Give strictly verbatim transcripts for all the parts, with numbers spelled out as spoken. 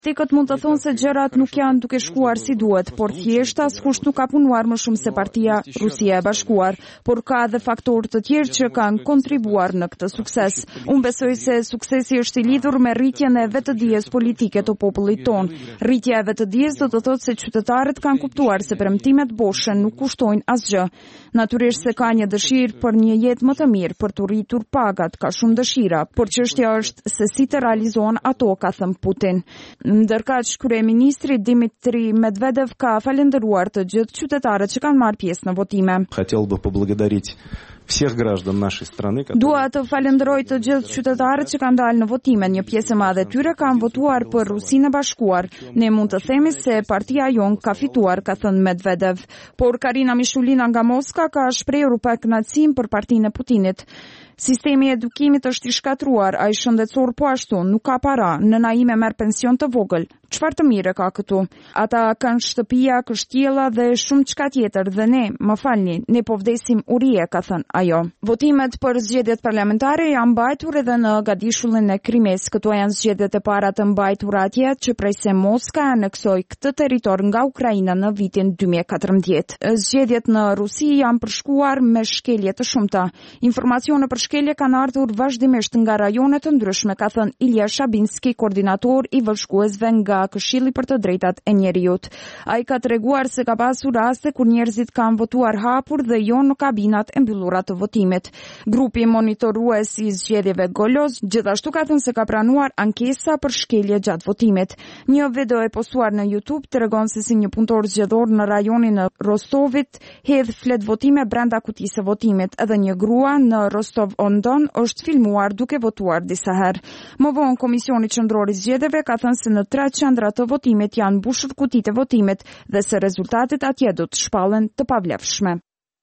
Tekët mund të thonë se gjërat nuk janë duke shkuar si duhet, por thjesht askush nuk ka punuar më shumë se partia Rusia e Bashkuar, por ka edhe faktorë të tjerë që kanë kontribuar në këtë sukses. Unë besoj se suksesi është i lidhur me rritjen e vetëdijes politike të popullit tonë. Rritja e vetëdijes do të thotë se qytetarët kanë kuptuar se premtimet boshe nuk kushtojnë asgjë. Natyrisht se ka një dëshirë për një jetë më të mirë, për të rritur pagat, ka shumë dëshira, por çështja është se si të realizohen ato, ka thënë Putin. Ndërkaq, kryeministri Dmitri Medvedev ka falendëruar të gjithë qytetarët që kanë marrë pjesë në votime. Хотел бы поблагодарить всех граждан нашей страны. Dua të falenderoj të gjithë qytetarët që kanë dalë në votime. Një pjesë e madhe e tyre kanë votuar për Rusinë e Bashkuar. Ne mund të themi se partia jon ka fituar, ka thënë Medvedev. Por Karina Mishulina nga Moska ka shprehur pa kënaqësim për partinë e Putinit. Sistemi i edukimit është i shkatruar, ai shëndetësor po ashtu, nuk ka para, nëna ime merr pension të vogël. Çfarë të mire ka këtu? Ata kanë shtëpia, kështjella dhe shumë çka tjetër dhe ne, më falni, ne po vdesim urie, ka thënë ajo. Votimet për zgjedhjet parlamentare janë mbajtur edhe në Gadishullin e Krimes. Këto janë zgjedhjet e para të mbajtura atje që prej se Moska aneksoi këtë territor nga Ukraina në vitin dy mijë e katërmbëdhjetë. Zgjedhjet në Rusi janë përshkuar me shkelje të shumta. Informacione për shkelje kanë ardhur vazhdimisht nga rajone të ndryshme, ka thënë Ilja Shabinski, koordinator i vëzhguesve nga Këshilli për të drejtat e njerëzit. Ai ka treguar se ka pasur raste kur njerëzit kanë votuar hapur dhe jo në kabinat e mbyllura të votimit. Grupi monitorues i zgjedhjeve Golos gjithashtu ka thënë se ka pranuar ankesa për shkelje gjatë votimit. Një video e postuar në YouTube tregon se si një punëtor zgjedhor në rajonin e Rostovit hedh flet votime brenda kutisë së votimit. Edhe një grua në Rostov-on-Don është filmuar duke votuar disa herë. Më vonë Komisioni Qendror i Zgjedhjeve ka thënë se në tre qendra të votimit janë mbushur kutitë e votimit dhe se rezultatet atje do të shpallen të pavlefshme.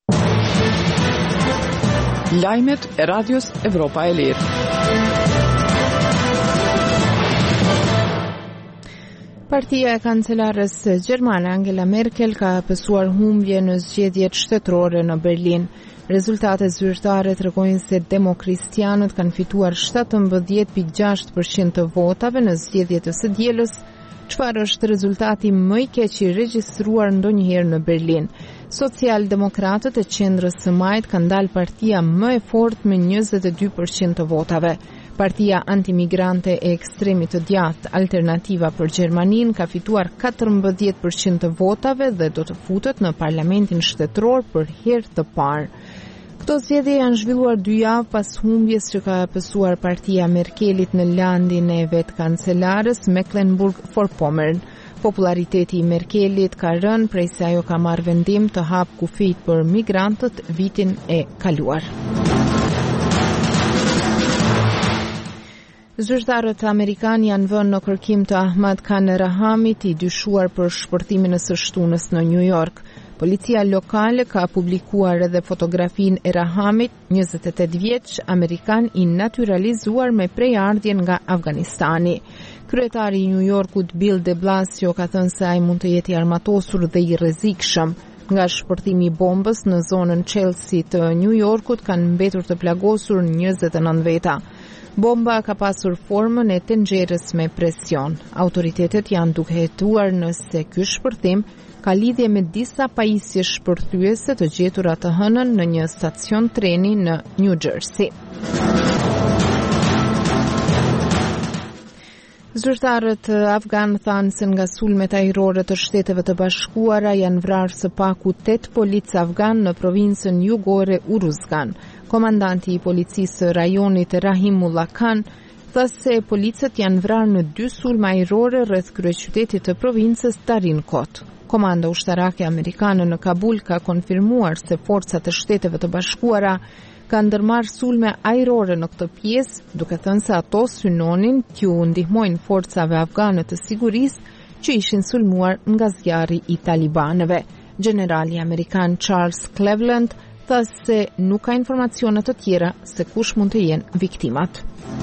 Lajmet e Radios Evropa e Lirë. Partia e kancelarës gjermane Angela Merkel ka pësuar humbje në zgjedhjet shtetërore në Berlin. Rezultatet zyrtare tregojnë se demokristianët kanë fituar shtatëmbëdhjetë pikë gjashtë përqind të votave në zgjedhjet e së dielës, çfarë është rezultati më i keq i regjistruar ndonjëherë në Berlin. Socialdemokratët e qendrës së majt kanë dalë partia më e fortë me njëzet e dy përqind të votave. Partia antimigrante e ekstremit të djathtë Alternativa për Gjermaninë ka fituar katërmbëdhjetë përqind të votave dhe do të futet në parlamentin shtetëror për herë të parë. Këto zgjedhje janë zhvilluar dy javë pas humbjes që ka pësuar partia Merkelit në landin e vet kancelarës Mecklenburg-Vorpommern. Populariteti i Merkelit ka rënë prej se ajo ka marrë vendim të hap kufijt për migrantët vitin e kaluar. Zyrtarët amerikanë janë vënë në kërkim të Ahmad Khan Rahamit, i dyshuar për shpërtimin e së shtunës në New York. Policia lokale ka publikuar edhe fotografin e Rahamit, njëzet e tetë vjeç, amerikan i naturalizuar me prejardhjen nga Afganistani. Kryetari i New Yorkut Bill de Blasio ka thënë se ai mund të jetë i armatosur dhe i rrezikshëm. Nga shpërtimi i bombës në zonën Chelsea të New Yorkut kanë mbetur të plagosur njëzet e nëntë veta. Bomba ka pasur formën e tenxherës me presion. Autoritetet janë duke hetuar nëse ky shpërthim ka lidhje me disa pajisje shpërthyese të gjetura të hënën në një stacion treni në New Jersey. Zyrtarët afgan thanë se nga sulmet ajrore të Shteteve të Bashkuara janë vrarë së paku tetë policë afgan në provincën jugore Uruzgan. Komandanti i policisë rajonit Rahimullah Khan tha se policët janë vrarë në dy sulme ajrore rreth kryeqytetit të provincës Tarin Kot. Komanda ushtarake amerikane në Kabul ka konfirmuar se forcat e Shteteve të Bashkuara ka ndërmarrë sulme ajrore në këtë pjesë, duke thënë se ato synonin t'ju ndihmojnë forcave afgane të sigurisë që ishin sulmuar nga zjarri i talibanëve. Generali amerikan Charles Cleveland tha se nuk ka informacione të tjera se kush mund të jenë viktimat.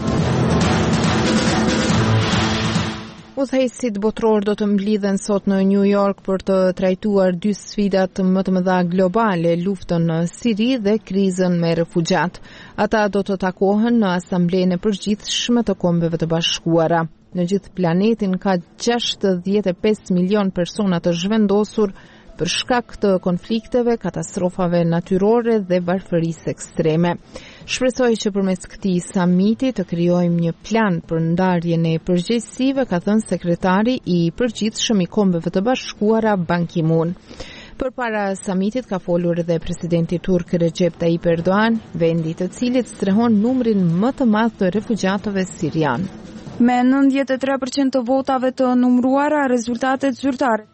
Udhëheqësit botror do të mblidhen sot në New York për të trajtuar dy sfidat më të mëdha globale, luftën në Siri dhe krizën me refugjat. Ata do të takohen në Asamblenë e Përgjithshme të Kombeve të Bashkuara. Në gjithë planetin ka gjashtëdhjetë e pesë milion persona të zhvendosur për shkak të konflikteve, katastrofave natyrore dhe varfërisë ekstreme. Shpresoj që përmes këtij samiti të krijojmë një plan për ndarjen e përgjegjësive, ka thënë sekretari i përgjithshëm i Kombeve të Bashkuara Ban Ki-moon. Përpara samitit ka folur edhe presidenti turk Recep Tayyip Erdogan, vendi i të cilit strehon numrin më të madh të refugjatëve sirian. Me nëntëdhjetë e tre përqind të votave të numëruara, rezultatet zyrtare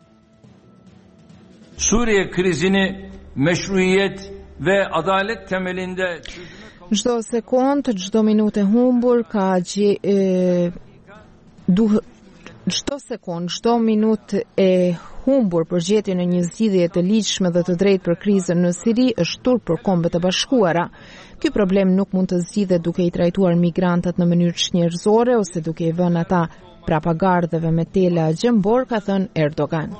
Suriye krizini meşruiyet ve adalet temelinde çdo sekond, çdo minutë e humbur ka gje, e, duh, çdo sekond, çdo minutë e humbur për gjetjen e një zgjidhje të ligjshme dhe të drejtë për krizën në Siri është turp për Kombet e Bashkuara. Ky problem nuk mund të zgjidhet duke i trajtuar migrantët në mënyrë çnjerëzore ose duke i vënë ata prapa gardheve me tela gjembor, ka thënë Erdogan.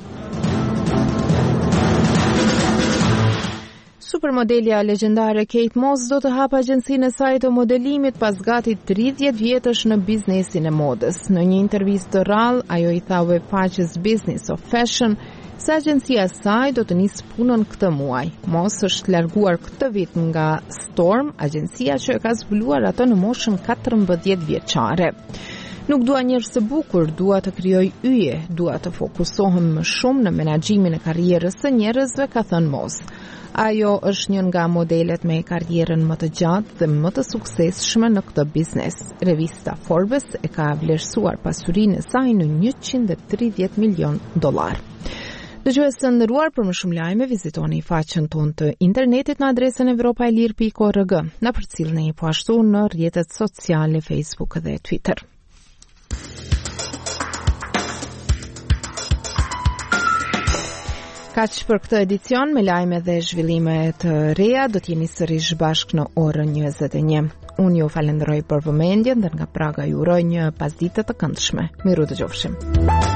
Supermodelja legjendare Kate Moss do të hapë agjencinë e saj të modelimit pas gati tridhjetë vjetësh në biznesin e modës. Në një intervistë të rrallë, ajo i tha webfaqes Business of Fashion se agjencia e saj do të nisë punën këtë muaj. Moss është larguar këtë vit nga Storm, agjencia që e ka zbuluar atë në moshën katërmbëdhjetë vjeçare. Nuk dua njerëz të bukur, dua të krijoj yje, dua të fokusohem më shumë në menaxhimin e karrierës së njerëzve, ka thënë Moss. Ajo është një nga modelet me karrierën më të gjatë dhe më të suksesshme në këtë biznes. Revista Forbes e ka vlerësuar pasurinë e saj në njëqind e tridhjetë milion dollar. Dëgjues të nderuar, për më shumë lajme vizitoni faqen tonë të internetit në adresën evropaelir pikë org. Na përcjellni po ashtu në rrjetet sociale Facebook dhe Twitter. Kaq për këtë edicion, me lajme dhe zhvillime të reja, do t'jeni sërish bashk në orën njëzet e një. Unë ju falenderoj për vëmendjen dhe nga Praga ju uroj një pasditë të këndshme. Miru dëgjofshim.